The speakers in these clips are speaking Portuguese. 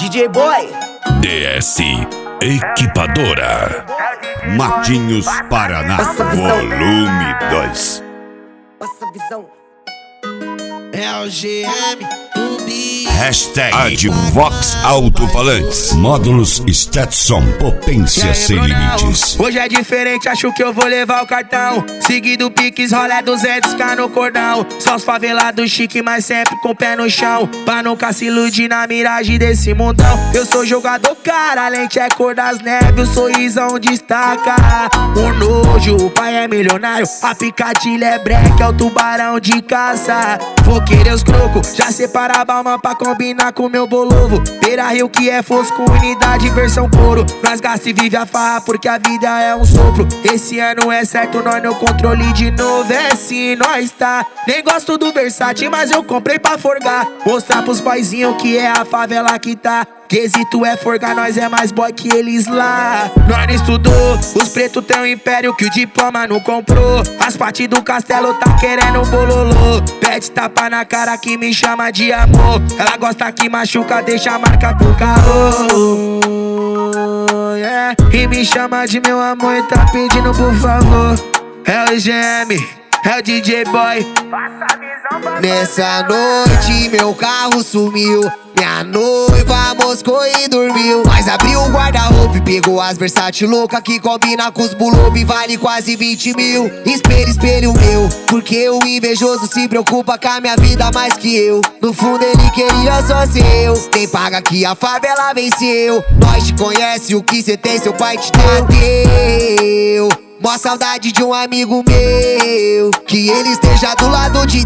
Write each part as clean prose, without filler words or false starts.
DJ Boy. DS Equipadora. Matinhos Paraná, volume 2. Passa a visão. É o GM do beat. Hashtag Advox Alto-Falantes. Módulos Stetson, potência sem limites. Hoje é diferente, acho que eu vou levar o cartão. Seguido Pix, rola 200k no cordão. Só os favelados chique, mas sempre com o pé no chão, pra nunca se iludir na miragem desse mundão. Eu sou jogador, cara, a lente é cor das neves, o sorrisão destaca. O nojo, o pai é milionário, a picadilha é breque, é o tubarão de caça. Vou querer os crocos, já separa a balma pra combinar com meu bolovo. Beira Rio que é fosco, unidade versão couro. Nós gasta e vive a farra porque a vida é um sopro. Esse ano é certo, nós no controle de novo, é sim, nós tá. Nem gosto do Versace, mas eu comprei pra forgar. Mostrar pros boyzinhos que é a favela que tá. Quesito é forgar, nós é mais boy que eles lá. Nós não estudou, os pretos têm um império que o diploma não comprou. As partes do castelo tá querendo bololô. Pede tapa na cara que me chama de amor. Ela gosta que machuca, deixa a marca do carro, yeah. E me chama de meu amor e tá pedindo por favor. É o GM, é o DJ Boy. Nessa noite meu carro sumiu, minha noiva moscou e dormiu. Mas abriu o guarda-roupa e pegou as Versace louca que combina com os bulobe, vale quase 20 mil. Espelho, espelho meu, porque o invejoso se preocupa com a minha vida mais que eu. No fundo ele queria só ser eu. Quem paga que a favela venceu. Nós te conhece, o que cê tem seu pai te deu. Mó saudade de um amigo meu, que ele esteja do lado de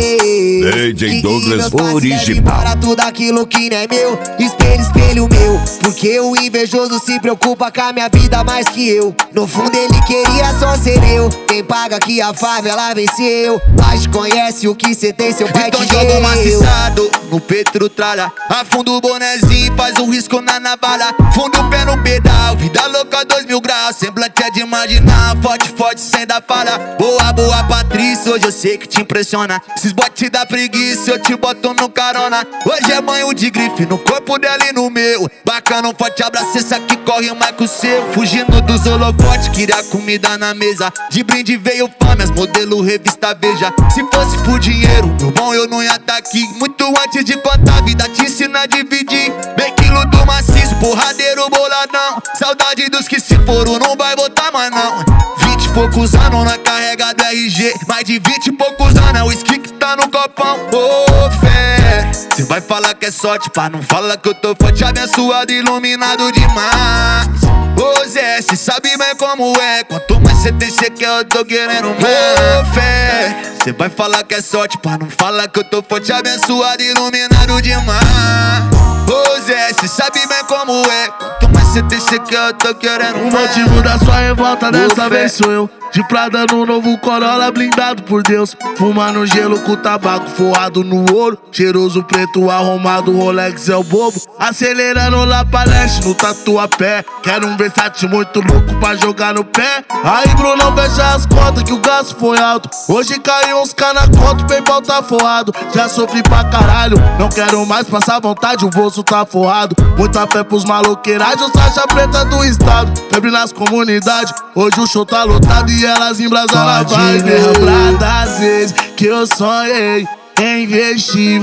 Deus. DJ Douglas original. Para tudo aquilo que não é meu. Espelho, espelho meu, porque o invejoso se preocupa com a minha vida mais que eu. No fundo ele queria só ser eu. Quem paga que a favela venceu. Nós te conhece, o que cê tem seu pai te deu. Então joga um maciçado no peito tralha, afunda o bonezinho, faz um risco na navalha. Funda o pé no pedal, vida louca 2000 graus. Semblante é de imaginar, forte, forte, sem dar falha. Boa, boa Patrícia, hoje eu sei que te impressiona. Esses botes da preguiça, eu te boto no carona. Hoje é banho de grife, no corpo dela e no meu. Bacana, um forte abraço, esse aqui corre mais que o seu. Fugindo dos holofotes, queria comida na mesa. De brinde veio fome, as modelo revista Veja. Se fosse por dinheiro, meu bom, eu não ia tá aqui. Muito antes de contar, a vida te ensina a dividir. Bem quilo do maciço, porradeiro boladão. Saudade dos que se foram, não vai voltar mais não. 20 e poucos anos na carrega do RG. Mais de 20 e poucos anos é o whisky que tá no copão. Ô fé, cê vai falar que é sorte, pá, não fala que eu tô forte, abençoado, iluminado demais. Ô Zé, cê sabe bem como é. Quanto mais cê tem, cê quer, eu tô querendo mais. Ô fé, cê vai falar que é sorte, pá, não fala que eu tô forte, abençoado, iluminado demais. Ô Zé, cê sabe bem como é. Quanto mais cê tem, cê quer, eu tô querendo O mais. motivo da sua revolta dessa vez sou eu. De Prada no novo Corolla, blindado por Deus. Fumando gelo com tabaco forrado no ouro. Cheiroso preto arrumado, Rolex é o bobo. Acelerando lá pra leste no Tatuapé. Quero um Versace muito louco pra jogar no pé. Aí Bruno, fecha as contas que o gasto foi alto. Hoje caiu uns K na conta, o PayPal tá forrado. Já sofri pra caralho, não quero mais passar vontade, o bolso tá forrado. Muita fé pros maloqueiragens, faixa preta do estado. Febre nas comunidades, hoje o show tá lotado e elas embrasam na vibe. Lembrar das vezes que eu sonhei em investir em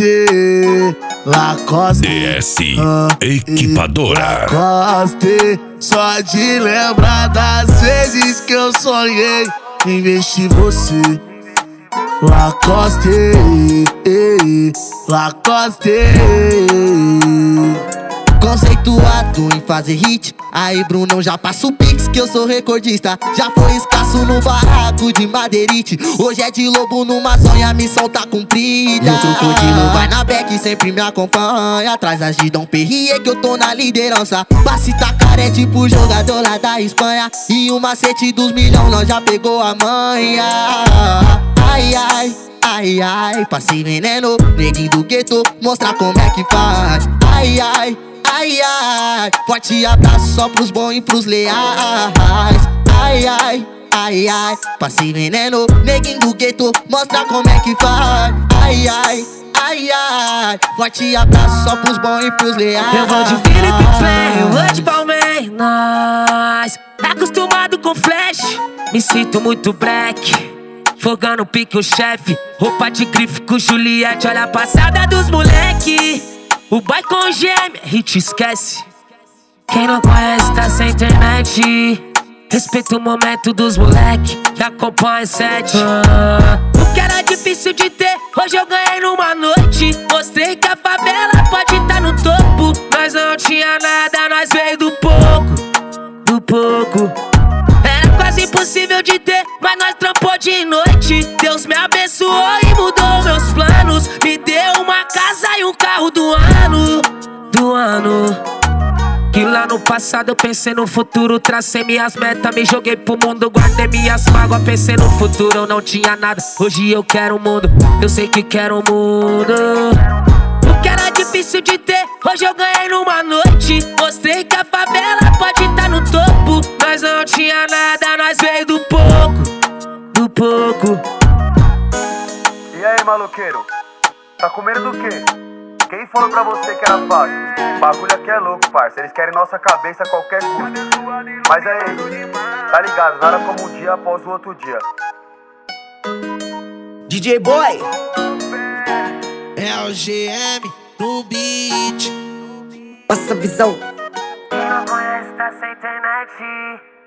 você. Lacoste, DS Equipadora. Lacoste. Só de lembrar das vezes que eu sonhei em investir em você. Lacoste, Lacoste. Conceituado em fazer hit. Aí Brunão já passa o pix que eu sou recordista. Já foi escasso no barraco de madeirite. Hoje é de lobo numa sonha, a missão tá cumprida. E o crocodilo vai na back e sempre me acompanha. Atrás das de Dom Perrier que eu tô na liderança. Passe tacar é tipo jogador lá da Espanha. E o macete dos milhão nós já pegou a manha. Ai, ai, ai, ai, passei veneno, neguinho do gueto, mostrar como é que faz. Ai, ai, ai, ai, forte abraço só pros bons e pros leais. Ai, ai, ai, ai, passei veneno, neguinho do gueto, mostra como é que faz. Ai, ai, ai, ai. caralho. Forte abraço só pros bons e pros leais. Eu vou de Felipe Play, eu vou de Palmeiras. Acostumado com flash, me sinto muito black. Fogando pique o chefe, roupa de grife com Juliette. Olha a passada dos moleque. O boy com gêmea, hit esquece. Quem não conhece tá sem internet. Respeita o momento dos moleque que acompanha sete. O que era difícil de ter, hoje eu ganhei numa noite. Mostrei que a favela pode tá no topo. Nós não tinha nada, nós veio do pouco. Do pouco. Era quase impossível de ter, mas nós trampou de noite. Deus me abençoou e mudou meus planos. Me deu uma casa e um carro do ano. Do ano. Que lá no passado eu pensei no futuro. Tracei minhas metas, me joguei pro mundo. Guardei minhas mágoas, pensei no futuro. Eu não tinha nada, hoje eu quero o mundo. Eu sei que quero o mundo. O que era difícil de ter, hoje eu ganhei numa noite. Mostrei que a favela pode tá no topo. Nós não tinha nada, nós veio do pouco. Do pouco. E aí, maloqueiro? Tá com medo do quê? Quem falou pra você que era fácil? O bagulho aqui é louco, parça. Eles querem nossa cabeça a qualquer custo. Mas aí, tá ligado? Nada como um dia após o outro dia. DJ Boy. É o GM no beat. Passa a visão. Quem não conhece tá sem internet.